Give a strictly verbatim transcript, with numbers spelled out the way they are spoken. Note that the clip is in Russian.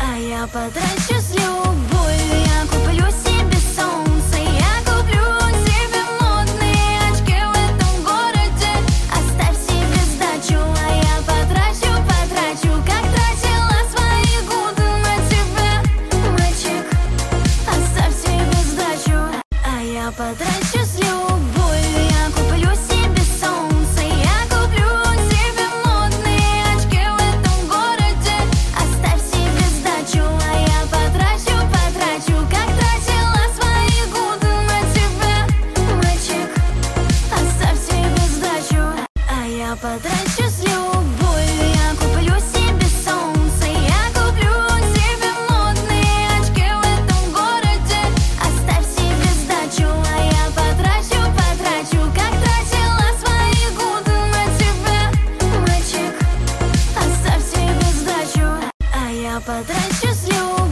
а я потрачу с любовью. Я куплю себе солнце, я куплю себе модные очки в этом городе. Оставь себе сдачу, а я потрачу, потрачу, как тратила свои годы на тебя, мальчик. Оставь себе сдачу, а я потрачу с любовью. Я куплю себе солнце, я куплю себе модные очки в этом городе. Оставь себе сдачу, а я потрачу, потрачу, как тратила свои годы на тебя, мальчик. Оставь себе сдачу, а я потрачу с любовью. Я куплю себе солнце, я куплю себе модные очки в этом городе. Оставь себе сдачу, а я потрачу, потрачу, как тратила свои годы на тебя, мальчик. Оставь себе сдачу, а я потрачу с любовью.